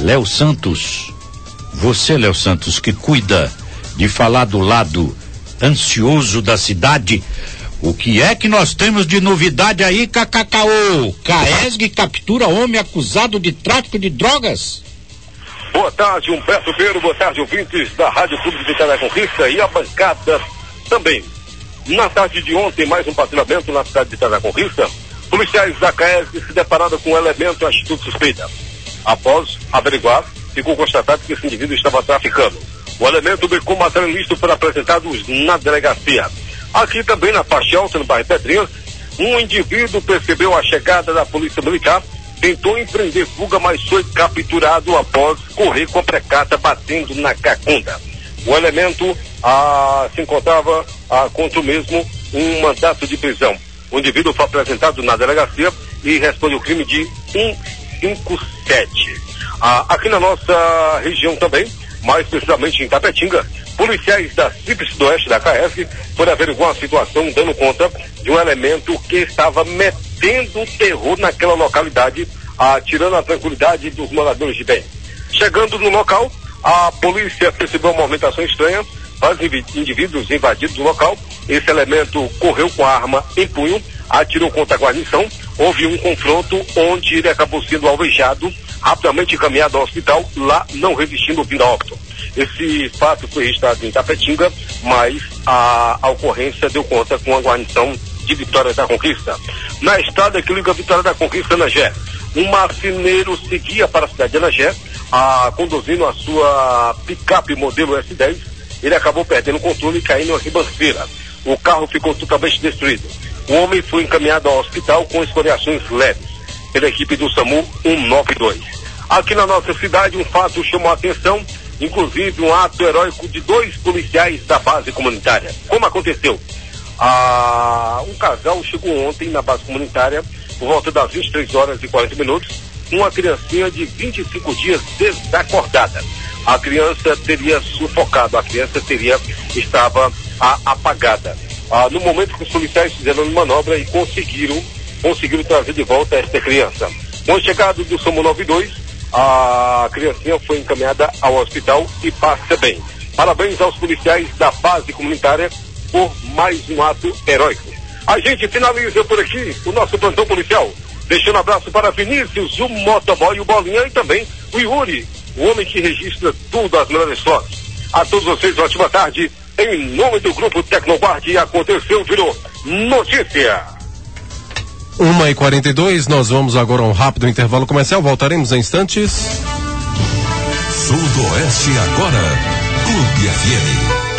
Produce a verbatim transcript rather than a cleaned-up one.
Léo Santos, você, Léo Santos, que cuida de falar do lado ansioso da cidade, o que é que nós temos de novidade aí, Cacacao? Caesg captura homem acusado de tráfico de drogas? Boa tarde, Humberto Pedro, boa tarde, ouvintes da Rádio Clube de Vitória da Conquista e a bancada também. Na tarde de ontem, mais um patrulhamento na cidade de Vitória da Conquista. Policiais da Caesg se depararam com um elemento atitude suspeita. Após averiguar, ficou constatado que esse indivíduo estava traficando. O elemento becou material ilícito foi apresentado na delegacia. Aqui também na parte alta, no bairro Pedrinhas, um indivíduo percebeu a chegada da polícia militar, tentou empreender fuga, mas foi capturado após correr com a precata batendo na cacunda. O elemento ah, se encontrava ah, contra o mesmo um mandato de prisão. O indivíduo foi apresentado na delegacia e responde o crime de cento e cinquenta e sete. Ah, aqui na nossa região também, mais precisamente em Tapetinga, policiais da CIP Sudoeste da Caesg foram averiguar a situação, dando conta de um elemento que estava metendo terror naquela localidade, ah, tirando a tranquilidade dos moradores de bem. Chegando no local, a polícia percebeu uma movimentação estranha, vários indivíduos invadidos do local. Esse elemento correu com a arma em punho, atirou contra a guarnição, houve um confronto onde ele acabou sendo alvejado, rapidamente encaminhado ao hospital, lá não resistindo vindo a óbito. Esse fato foi registrado em Tapetinga, mas a, a ocorrência deu conta com a guarnição de Vitória da Conquista. Na estrada que liga Vitória da Conquista a Anagé, um marceneiro seguia para a cidade de Anagé, a, conduzindo a sua picape modelo S dez, ele acabou perdendo o controle e caindo em uma ribanceira. O carro ficou totalmente destruído. O homem foi encaminhado ao hospital com escoriações leves pela equipe do SAMU cento e noventa e dois. Aqui na nossa cidade, um fato chamou a atenção, inclusive um ato heróico de dois policiais da base comunitária. Como aconteceu? Ah, um casal chegou ontem na base comunitária por volta das vinte e três horas e quarenta minutos, uma criancinha de vinte e cinco dias desacordada. A criança teria sufocado, a criança teria, estava ah, apagada. Ah, no momento que os policiais fizeram uma manobra e conseguiram, conseguiram trazer de volta esta criança. Com a chegada do SAMU noventa e dois, a criancinha foi encaminhada ao hospital e passa bem. Parabéns aos policiais da base comunitária por mais um ato heróico. A gente finaliza por aqui o nosso plantão policial, deixando um abraço para Vinícius, o motoboy, o Bolinha e também o Yuri, o homem que registra tudo às melhores fotos. A todos vocês, uma ótima tarde. Em nome do Grupo Tecnoguard, aconteceu, virou notícia. uma e quarenta e dois, nós vamos agora a um rápido intervalo comercial, voltaremos em instantes. Sudoeste agora, Clube F M.